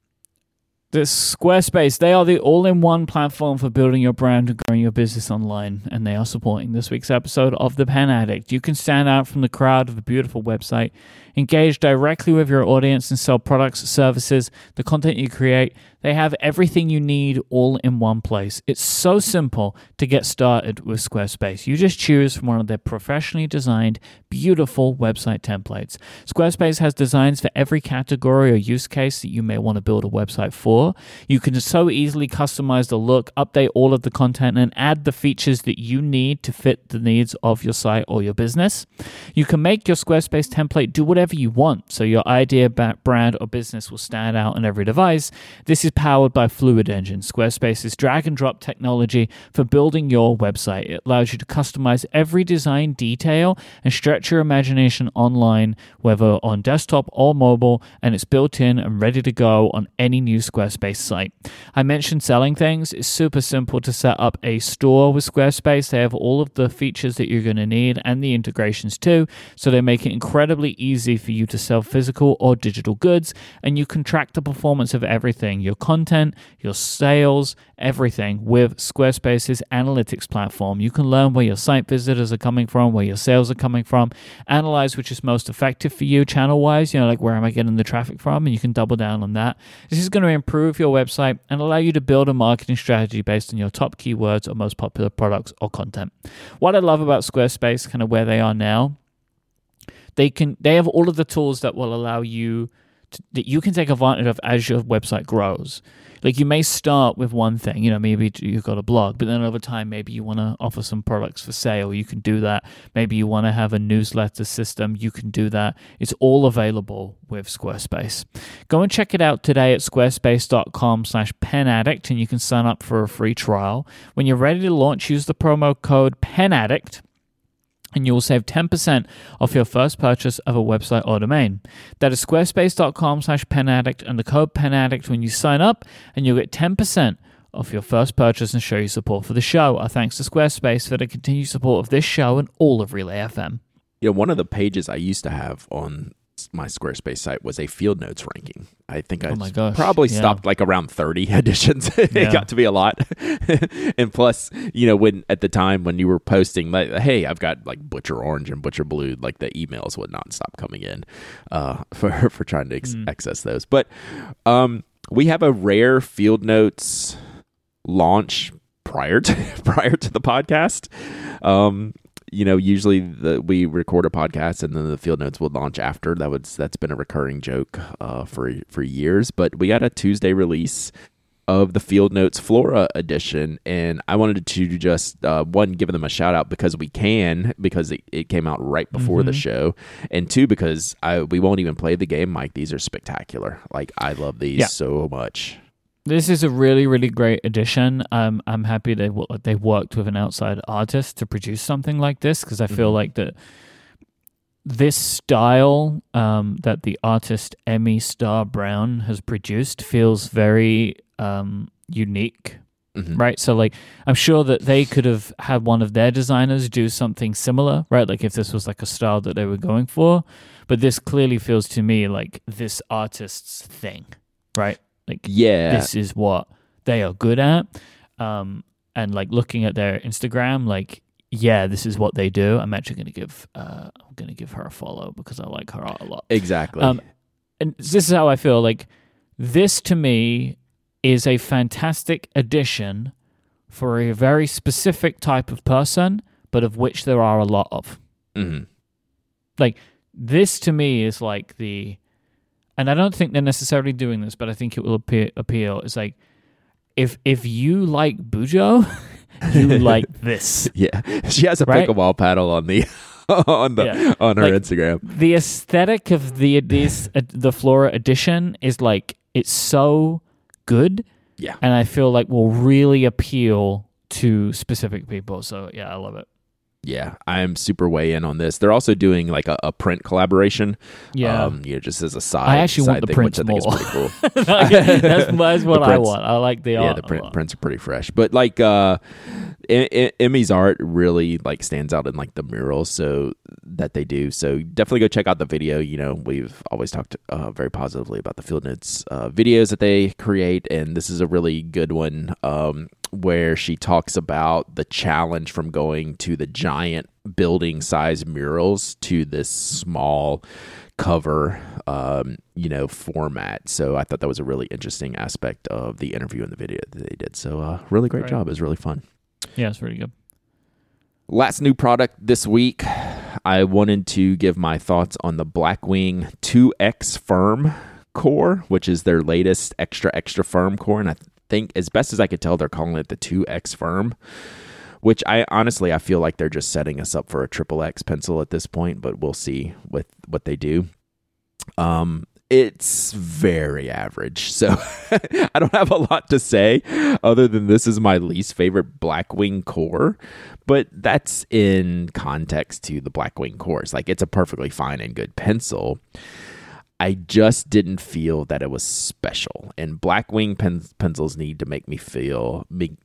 The Squarespace, they are the all-in-one platform for building your brand and growing your business online, and they are supporting this week's episode of The Pen Addict. You can stand out from the crowd with a beautiful website, engage directly with your audience, and sell products, services, the content you create. They have everything you need all in one place. It's so simple to get started with Squarespace. You just choose from one of their professionally designed, beautiful website templates. Squarespace has designs for every category or use case that you may want to build a website for. You can so easily customize the look, update all of the content, and add the features that you need to fit the needs of your site or your business. You can make your Squarespace template do whatever you want, so your idea, brand, or business will stand out on every device. This is powered by Fluid Engine, Squarespace's drag-and-drop technology for building your website. It allows you to customize every design detail and stretch your imagination online, whether on desktop or mobile, and it's built in and ready to go on any new Squarespace site. I mentioned selling things. It's super simple to set up a store with Squarespace. They have all of the features that you're going to need and the integrations too, so they make it incredibly easy for you to sell physical or digital goods, and you can track the performance of everything, your content, your sales, everything with Squarespace's analytics platform. You can learn where your site visitors are coming from, where your sales are coming from, analyze which is most effective for you channel-wise, like where am I getting the traffic from, and you can double down on that. This is going to improve your website and allow you to build a marketing strategy based on your top keywords or most popular products or content. What I love about Squarespace, kind of where they are now, they have all of the tools that will allow you that you can take advantage of as your website grows. Like you may start with one thing, maybe you've got a blog, but then over time, maybe you want to offer some products for sale. You can do that. Maybe you want to have a newsletter system. You can do that. It's all available with Squarespace. Go and check it out today at squarespace.com/penaddict, and you can sign up for a free trial. When you're ready to launch, use the promo code PENADDICT, and you will save 10% off your first purchase of a website or domain. That is squarespace.com/penaddict and the code PENADDICT when you sign up, and you'll get 10% off your first purchase and show your support for the show. Our thanks to Squarespace for the continued support of this show and all of Relay FM. One of the pages I used to have on my Squarespace site was a Field Notes ranking. I think I probably stopped like around 30 editions. It got to be a lot. And plus, when at the time when you were posting, like, hey, I've got like Butcher Orange and Butcher Blue, like the emails would not stop coming in for trying to access those. But we have a rare Field Notes launch prior to the podcast. Usually we record a podcast and then the Field Notes will launch after. That's been a recurring joke for years. But we got a Tuesday release of the Field Notes Flora edition, and I wanted to just one, give them a shout out because it came out right before the show, and two, because we won't even play the game, Mike. These are spectacular. Like, I love these so much. This is a really, really great edition. I'm happy they worked with an outside artist to produce something like this, because I feel like that this style that the artist Emmy Starr Brown has produced feels very unique, right? So, like, I'm sure that they could have had one of their designers do something similar, right? Like, if this was like a style that they were going for, but this clearly feels to me like this artist's thing, right? Like, this is what they are good at. And like, looking at their Instagram, like, this is what they do. I'm actually going to give her a follow because I like her art a lot. Exactly. And this is how I feel. Like, this to me is a fantastic addition for a very specific type of person, but of which there are a lot of. Mm-hmm. Like, this to me is like and I don't think they're necessarily doing this, but I think it will appeal. It's like, if you like Bujo, you like this. Yeah, she has a pickleball paddle on the on her Instagram. The aesthetic of the Flora edition is like, it's so good. Yeah, and I feel like will really appeal to specific people. So yeah, I love it. Yeah, I am super way in on this. They're also doing like a print collaboration. Yeah, just as a side. I actually want the prints more. Which I think is pretty cool. that's what I want. I like the art. Yeah, the prints are pretty fresh. But like Emmy's art really like stands out in like the murals that they do. So definitely go check out the video. You know, we've always talked very positively about the Field Notes videos that they create, and this is a really good one. Where she talks about the challenge from going to the giant building size murals to this small cover, format. So I thought that was a really interesting aspect of the interview and the video that they did. So really great job. It was really fun. Yeah, it's really good. Last new product this week, I wanted to give my thoughts on the Blackwing 2X Firm core, which is their latest extra firm core, and I think, as best as I could tell, they're calling it the 2X Firm, which I feel like they're just setting us up for a triple X pencil at this point, but we'll see with what they do. It's very average, so I don't have a lot to say other than this is my least favorite Blackwing core, but that's in context to the Blackwing cores. Like, it's a perfectly fine and good pencil. I just didn't feel that it was special, and Blackwing pencils need to make me feel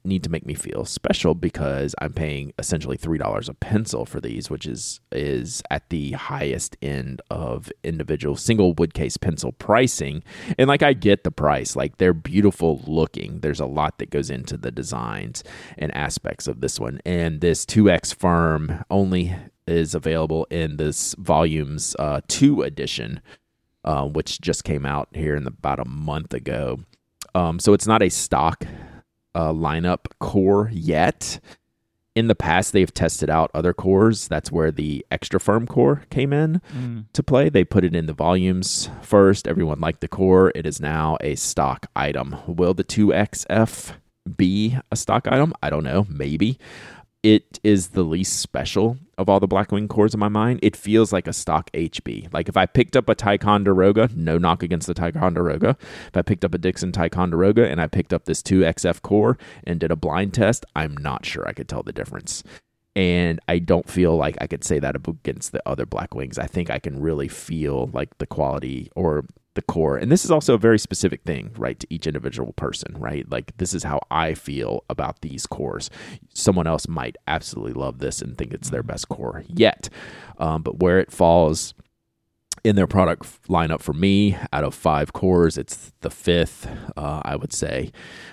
special because I'm paying essentially $3 a pencil for these, which is at the highest end of individual single wood case pencil pricing. And like, I get the price, like, they're beautiful looking. There's a lot that goes into the designs and aspects of this one, and this 2X Firm only is available in this volumes 2 edition. Which just came out here in about a month ago. So it's not a stock lineup core yet. In the past, they've tested out other cores. That's where the extra firm core came in to play. They put it in the volumes first. Everyone liked the core. It is now a stock item. Will the 2XF be a stock item? I don't know. Maybe. It is the least special of all the Blackwing cores in my mind. It feels like a stock HB. Like, if I picked up a Ticonderoga, no knock against the Ticonderoga. If I picked up a Dixon Ticonderoga and I picked up this 2XF core and did a blind test, I'm not sure I could tell the difference. And I don't feel like I could say that against the other Blackwings. I think I can really feel like the quality or the core. And this is also a very specific thing, right, to each individual person, right? Like, this is how I feel about these cores. Someone else might absolutely love this and think it's their best core yet. But where it falls in their product lineup for me, out of 5 cores, it's the 5th, I would say,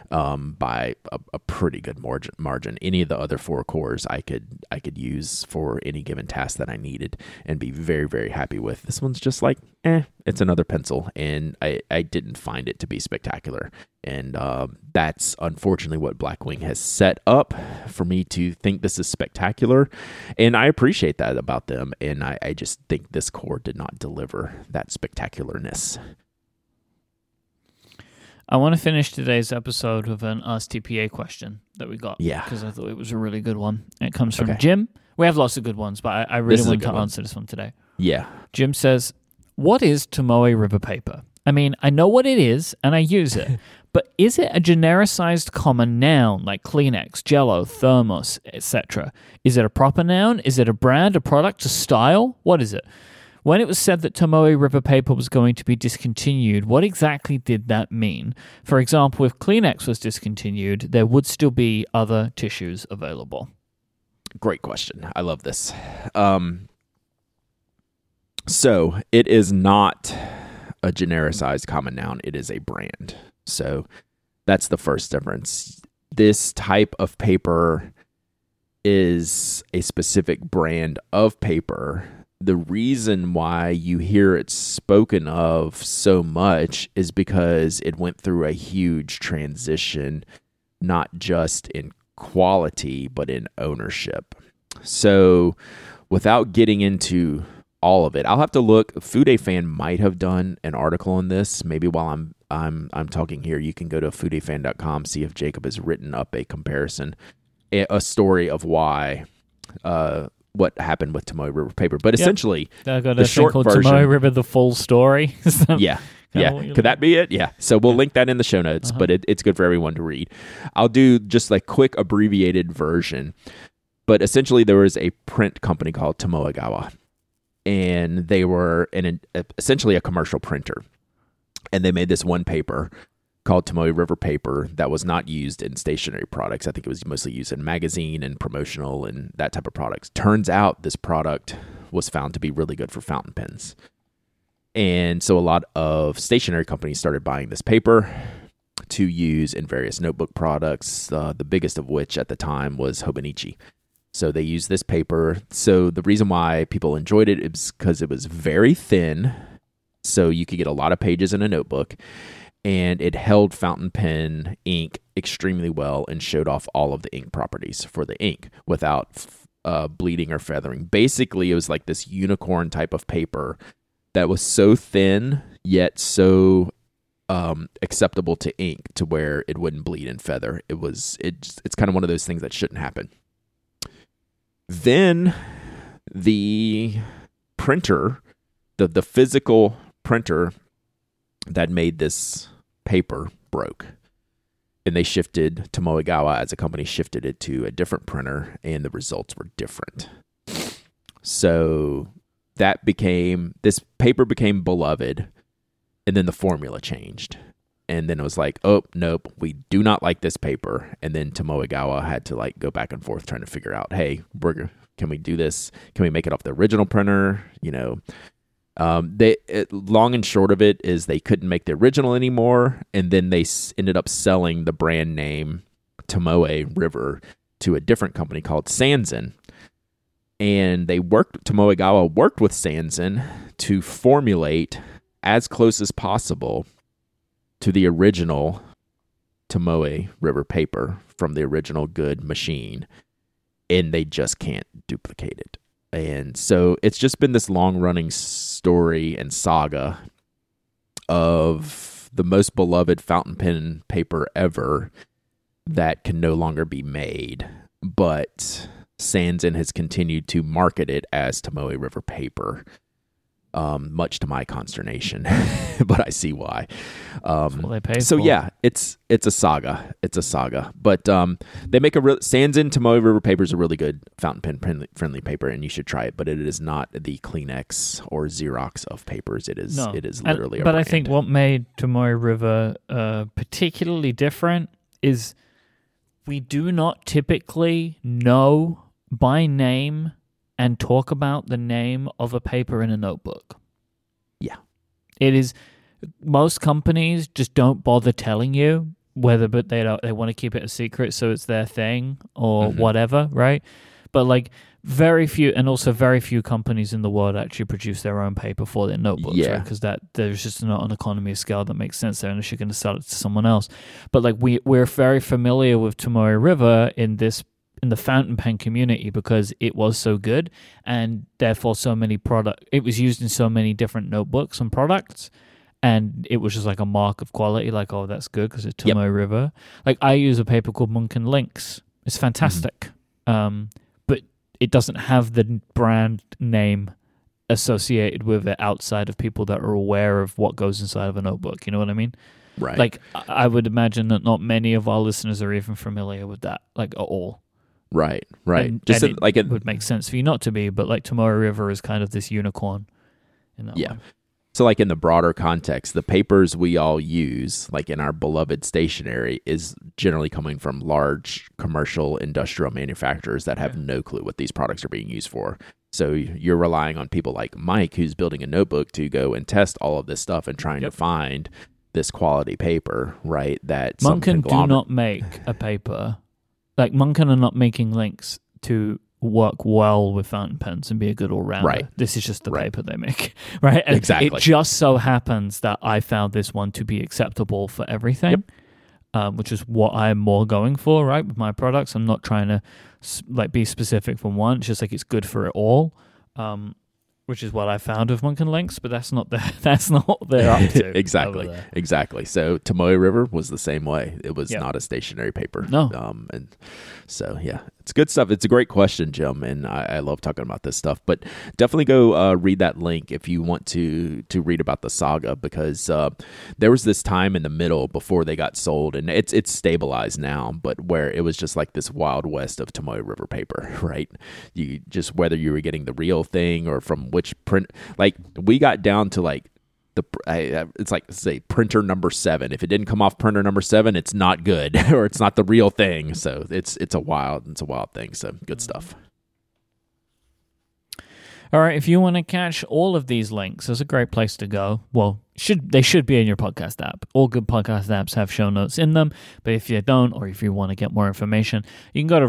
by a pretty good margin. Any of the other 4 cores I could use for any given task that I needed and be very, very happy with. This one's just like, it's another pencil, and I didn't find it to be spectacular. And that's unfortunately what Blackwing has set up for me to think this is spectacular. And I appreciate that about them. And I just think this core did not deliver that spectacularness. I want to finish today's episode with an RSTPA question that we got. Yeah. Because I thought it was a really good one. It comes from Okay. Jim. We have lots of good ones, but I really want to answer this one today. Yeah. Jim says, what is Tomoe River paper? I mean, I know what it is and I use it, but is it a genericized common noun like Kleenex, Jell-O, Thermos, etc.? Is it a proper noun? Is it a brand, a product, a style? What is it? When it was said that Tomoe River paper was going to be discontinued, what exactly did that mean? For example, if Kleenex was discontinued, there would still be other tissues available. Great question. I love this. So it is not a genericized common noun. It is a brand. So that's the first difference. This type of paper is a specific brand of paper. The reason why you hear it spoken of so much is because it went through a huge transition, not just in quality, but in ownership. So without getting into all of it, I'll have to look. Food A Fan might have done an article on this. Maybe while I'm talking here, you can go to foodafan.com, see if Jacob has written up a comparison, a story of why, what happened with Tomoe River paper. But essentially, I got the a short thing called version, Tomoe River, the full story. Yeah. Could that be it? Yeah. So we'll link that in the show notes, but it's good for everyone to read. I'll do just like quick abbreviated version. But essentially, there was a print company called Tomoegawa, and they were essentially a commercial printer. And they made this one paper called Tomoe River paper that was not used in stationery products. I think it was mostly used in magazine and promotional and that type of products. Turns out this product was found to be really good for fountain pens. And so a lot of stationery companies started buying this paper to use in various notebook products, the biggest of which at the time was Hobonichi. So they used this paper. So the reason why people enjoyed it is because it was very thin, so you could get a lot of pages in a notebook, and it held fountain pen ink extremely well and showed off all of the ink properties for the ink without bleeding or feathering. Basically, it was like this unicorn type of paper that was so thin yet so acceptable to ink to where it wouldn't bleed and feather. It's kind of one of those things that shouldn't happen. Then the printer, the physical printer that made this paper broke. And they shifted, Tomoegawa as a company shifted it to a different printer, and the results were different. So this paper became beloved, and then the formula changed. And then it was like, oh, nope, we do not like this paper. And then Tomoegawa had to like go back and forth trying to figure out, hey, can we do this? Can we make it off the original printer? Long and short of it is they couldn't make the original anymore. And then they ended up selling the brand name Tomoe River to a different company called Sanzen. And Tomoegawa worked with Sanzen to formulate as close as possible to the original Tomoe River paper from the original good machine, and they just can't duplicate it. And so it's just been this long-running story and saga of the most beloved fountain pen paper ever that can no longer be made, but Sanzen has continued to market it as Tomoe River paper. Much to my consternation, but I see why. They pay so for. Yeah, it's a saga. It's a saga. But they make Sanzen Tomoe River paper is a really good fountain pen friendly paper, and you should try it. But it is not the Kleenex or Xerox of papers. It is literally. But I think what made Tomoe River particularly different is we do not typically know by name and talk about the name of a paper in a notebook. Yeah. It is, most companies just don't bother telling you but they want to keep it a secret, so it's their thing or whatever, right? But like very few companies in the world actually produce their own paper for their notebooks, right? Because there's just not an economy of scale that makes sense there unless you're going to sell it to someone else. But like we're very familiar with Tomoe River in the fountain pen community because it was so good, and therefore it was used in so many different notebooks and products, and it was just like a mark of quality, like, oh, that's good because it's Tomoe River. Like, I use a paper called Munkin Lynx. It's fantastic, but it doesn't have the brand name associated with it outside of people that are aware of what goes inside of a notebook. You know what I mean? Right. Like, I would imagine that not many of our listeners are even familiar with that, like, at all. Right. And it would make sense for you not to be, but like Tomoe River is kind of this unicorn in that way. So like in the broader context, the papers we all use, like in our beloved stationery, is generally coming from large commercial industrial manufacturers that have no clue what these products are being used for. So you're relying on people like Mike, who's building a notebook, to go and test all of this stuff and trying to find this quality paper, right? That Munkin do not make a paper. Like, Munkin are not making links to work well with fountain pens and be a good all-rounder. Right. This is just the paper they make, right? And exactly. It just so happens that I found this one to be acceptable for everything, which is what I'm more going for, right, with my products. I'm not trying to like be specific for one. It's just like it's good for it all, which is what I found with Munkin Lynx, but that's not what they're up to. Exactly. So Tomoe River was the same way. It was not a stationary paper. No. And so, yeah, it's good stuff. It's a great question, Jim, and I love talking about this stuff. But definitely go read that link if you want to read about the saga, because there was this time in the middle before they got sold, and it's stabilized now, but where it was just like this wild west of Tomoe River paper, right? You just, whether you were getting the real thing or from which print, like we got down to like it's like, say, printer number 7. If it didn't come off printer number 7, it's not good or it's not the real thing. So it's a wild thing. So good stuff. All right, if you want to catch all of these links, there's a great place to go. Well, they should be in your podcast app. All good podcast apps have show notes in them, but if you don't, or if you want to get more information, you can go to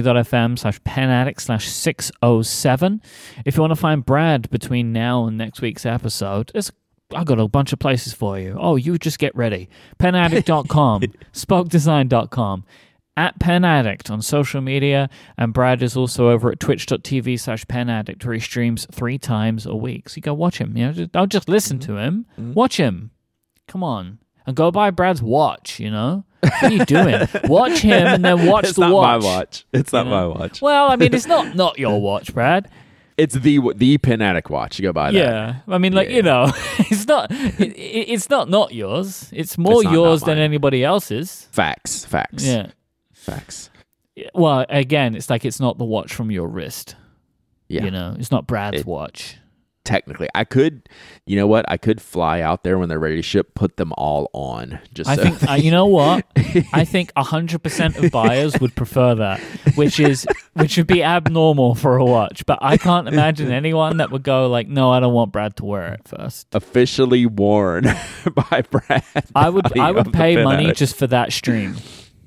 relay.fm/penaddict/607. If you want to find Brad between now and next week's episode, I've got a bunch of places for you. Oh, you just get ready. Penaddict.com, spokedesign.com, at Penaddict on social media, and Brad is also over at twitch.tv/Penaddict, where he streams 3 times a week. So you go watch him. Don't just listen to him. Watch him. Come on. And go buy Brad's watch, What are you doing? Watch him and then watch the watch. It's not my watch. Well, I mean, it's not your watch, Brad. It's the Penaddict watch. You go buy that. Yeah, I mean, it's not. It's not yours. It's more yours than anybody else's. Facts. Yeah, facts. Well, again, it's like it's not the watch from your wrist. Yeah, it's not Brad's watch. Technically, I could. You know what? I could fly out there when they're ready to ship, put them all on. I think you know what? I think 100% of buyers would prefer that, which would be abnormal for a watch. But I can't imagine anyone that would go like, "No, I don't want Brad to wear it first." Officially worn by Brad. I would pay money just for that stream.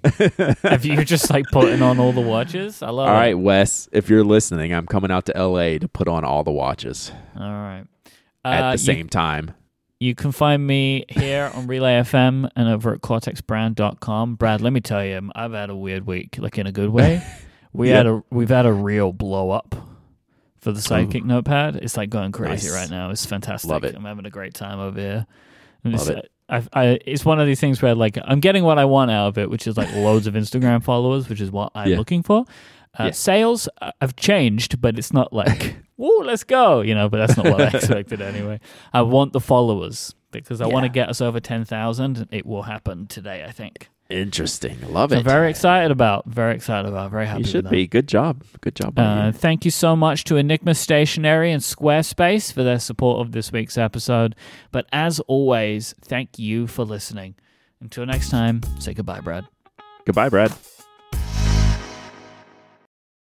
If you're just like putting on all the watches, I love it. All right, Wes, if you're listening, I'm coming out to LA to put on all the watches. All right. At the same time. You can find me here on Relay FM and over at cortexbrand.com. Brad, let me tell you, I've had a weird week, like in a good way. We've had a real blow up for the Sidekick notepad. It's like going crazy right now. It's fantastic. Love it. I'm having a great time over here. Love it. It's one of these things where like I'm getting what I want out of it, which is like loads of Instagram followers, which is what I'm looking for. Sales have changed, but it's not like, whoa, let's go, but that's not what I expected anyway. I want the followers because I want to get us over 10,000. It will happen today, I think. Interesting. Love it. I'm very excited about. Very happy You should with that. be. Good job. By you. Thank you so much to Enigma Stationery and Squarespace for their support of this week's episode. But as always, thank you for listening. Until next time, say goodbye, Brad. Goodbye, Brad.